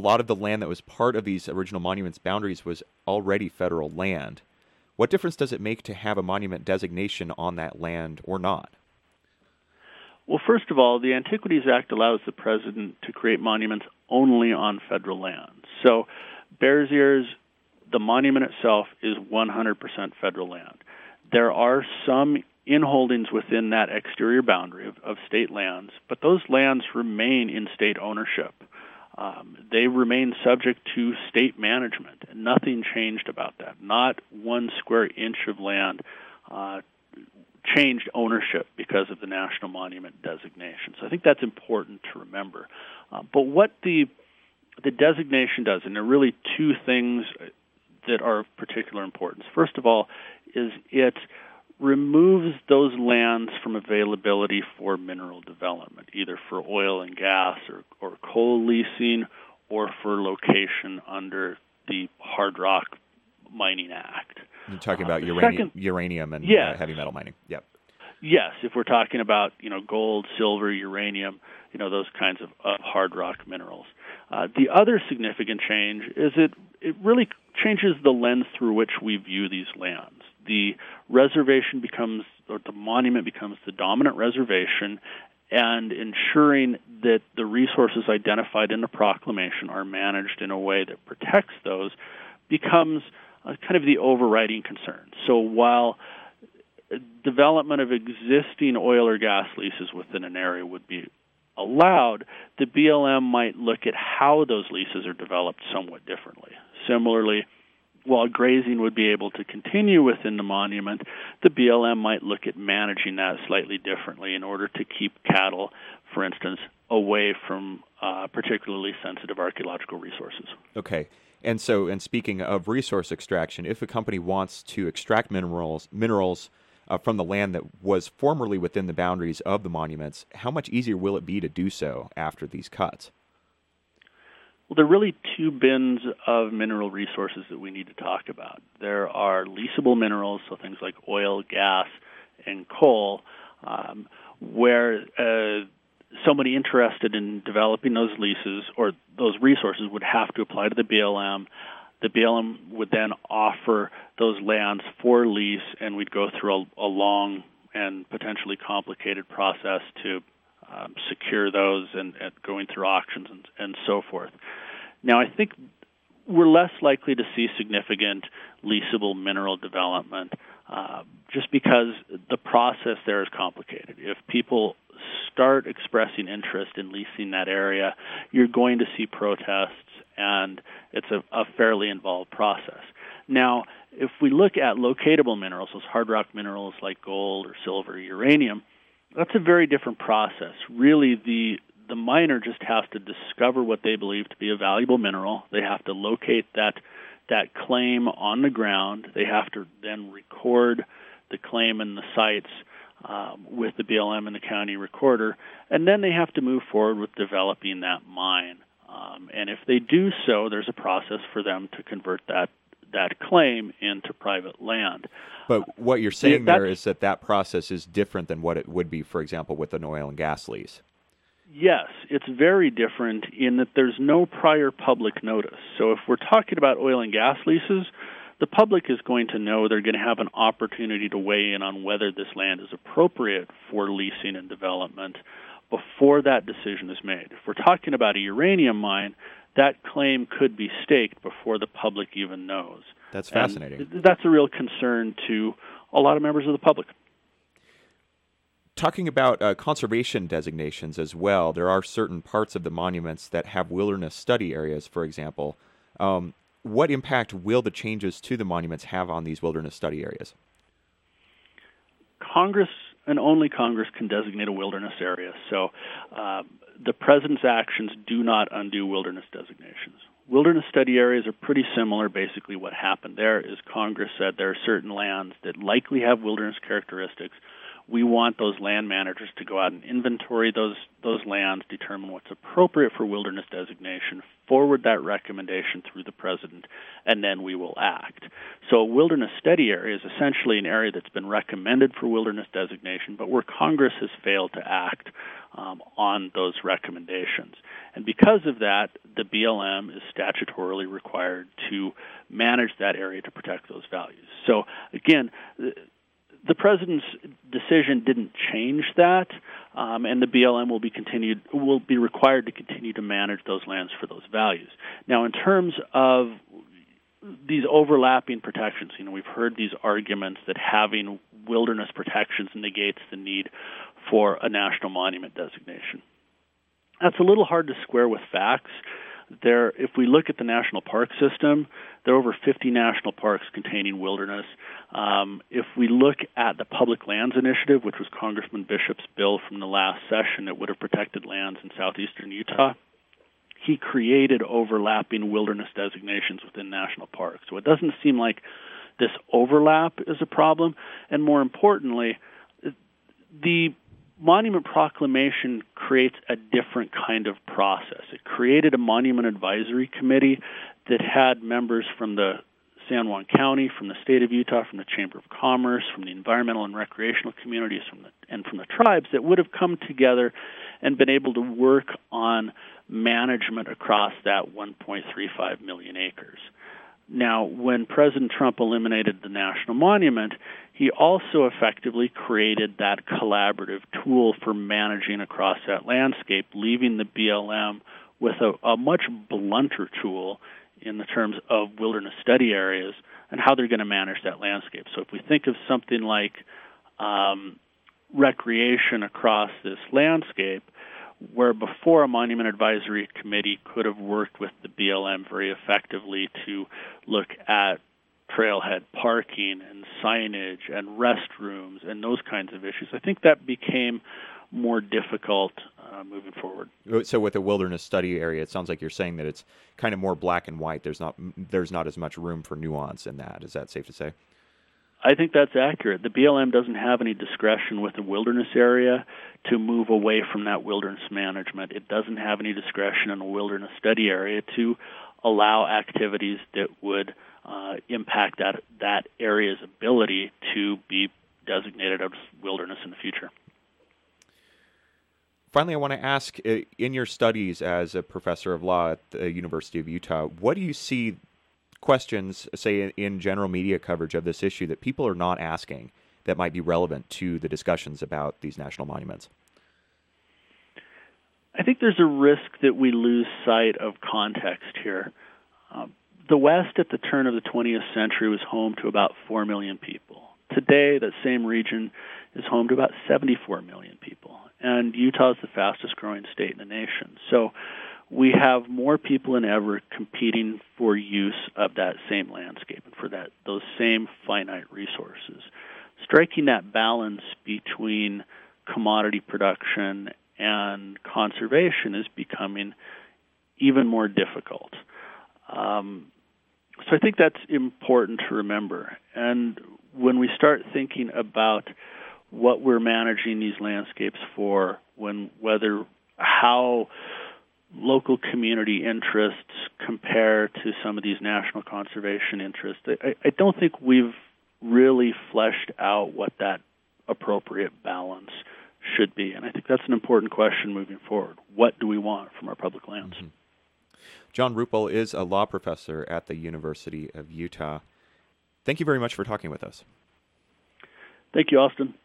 lot of the land that was part of these original monuments boundaries was already federal land. What difference does it make to have a monument designation on that land or not? Well, first of all, the Antiquities Act allows the president to create monuments only on federal land. So Bears Ears, the monument itself, is 100% federal land. There are some inholdings within that exterior boundary of state lands, but those lands remain in state ownership. They remain subject to state management, and nothing changed about that. Not 1 square inch of land changed ownership because of the National Monument designation. So I think that's important to remember. But what the designation does, and there are really 2 things that are of particular importance. First of all, is it removes those lands from availability for mineral development, either for oil and gas or coal leasing or for location under the Hard Rock Mining Act. You're talking about uranium and heavy metal mining. Yep. Yes, if we're talking about gold, silver, uranium, those kinds of hard rock minerals. The other significant change is it really changes the lens through which we view these lands. The reservation becomes, or the monument becomes, the dominant reservation, and ensuring that the resources identified in the proclamation are managed in a way that protects those becomes kind of the overriding concern. So while development of existing oil or gas leases within an area would be allowed, the BLM might look at how those leases are developed somewhat differently. Similarly, while grazing would be able to continue within the monument, the BLM might look at managing that slightly differently in order to keep cattle, for instance, away from particularly sensitive archaeological resources. Okay. And speaking of resource extraction, if a company wants to extract minerals from the land that was formerly within the boundaries of the monuments, how much easier will it be to do so after these cuts? Well, there are really 2 bins of mineral resources that we need to talk about. There are leasable minerals, so things like oil, gas, and coal, where somebody interested in developing those leases or those resources would have to apply to the BLM. The BLM would then offer those lands for lease, and we'd go through a long and potentially complicated process to secure those and going through auctions and so forth. Now, I think we're less likely to see significant leasable mineral development just because the process there is complicated. If people start expressing interest in leasing that area, you're going to see protests, and it's a fairly involved process. Now, if we look at locatable minerals, those hard rock minerals like gold or silver or uranium, that's a very different process. Really, the miner just has to discover what they believe to be a valuable mineral. They have to locate that claim on the ground. They have to then record the claim and the sites with the BLM and the county recorder, and then they have to move forward with developing that mine. And if they do so, there's a process for them to convert that claim into private land. But what you're saying there is that process is different than what it would be, for example, with an oil and gas lease. Yes, it's very different in that there's no prior public notice. So if we're talking about oil and gas leases, the public is going to know they're going to have an opportunity to weigh in on whether this land is appropriate for leasing and development before that decision is made. If we're talking about a uranium mine, that claim could be staked before the public even knows. That's fascinating. And that's a real concern to a lot of members of the public. Talking about conservation designations as well, there are certain parts of the monuments that have wilderness study areas, for example. What impact will the changes to the monuments have on these wilderness study areas? Congress, and only Congress, can designate a wilderness area. So the president's actions do not undo wilderness designations. Wilderness study areas are pretty similar. Basically what happened there is Congress said there are certain lands that likely have wilderness characteristics. We want those land managers to go out and inventory those lands, determine what's appropriate for wilderness designation, forward that recommendation through the president, and then we will act. So a wilderness study area is essentially an area that's been recommended for wilderness designation, but where Congress has failed to act on those recommendations. And because of that, the BLM is statutorily required to manage that area to protect those values. So again, the president's decision didn't change that, and the BLM will be required to continue to manage those lands for those values. Now, in terms of these overlapping protections, we've heard these arguments that having wilderness protections negates the need for a national monument designation. That's a little hard to square with facts. If we look at the national park system, there are over 50 national parks containing wilderness. If we look at the Public Lands Initiative, which was Congressman Bishop's bill from the last session that would have protected lands in southeastern Utah, he created overlapping wilderness designations within national parks. So it doesn't seem like this overlap is a problem. And more importantly, the Monument Proclamation creates a different kind of process. It created a Monument Advisory Committee that had members from the San Juan County, from the state of Utah, from the Chamber of Commerce, from the environmental and recreational communities, and from the tribes that would have come together and been able to work on management across that 1.35 million acres. Now, when President Trump eliminated the national monument, he also effectively created that collaborative tool for managing across that landscape, leaving the BLM with a much blunter tool in the terms of wilderness study areas and how they're going to manage that landscape. So if we think of something like recreation across this landscape, where before a Monument Advisory Committee could have worked with the BLM very effectively to look at trailhead parking and signage and restrooms and those kinds of issues, I think that became more difficult moving forward. So with a wilderness study area, it sounds like you're saying that it's kind of more black and white. There's not as much room for nuance in that. Is that safe to say? I think that's accurate. The BLM doesn't have any discretion with the wilderness area to move away from that wilderness management. It doesn't have any discretion in the wilderness study area to allow activities that would impact that area's ability to be designated as wilderness in the future. Finally, I want to ask, in your studies as a professor of law at the University of Utah, what do you see questions, say, in general media coverage of this issue that people are not asking that might be relevant to the discussions about these national monuments? I think there's a risk that we lose sight of context here. The West at the turn of the 20th century was home to about 4 million people. Today, that same region is home to about 74 million people. And Utah is the fastest growing state in the nation. So we have more people than ever competing for use of that same landscape and for those same finite resources. Striking that balance between commodity production and conservation is becoming even more difficult. So I think that's important to remember. And when we start thinking about what we're managing these landscapes for, how local community interests compare to some of these national conservation interests, I don't think we've really fleshed out what that appropriate balance should be. And I think that's an important question moving forward. What do we want from our public lands? Mm-hmm. John Ruppel is a law professor at the University of Utah. Thank you very much for talking with us. Thank you, Austin.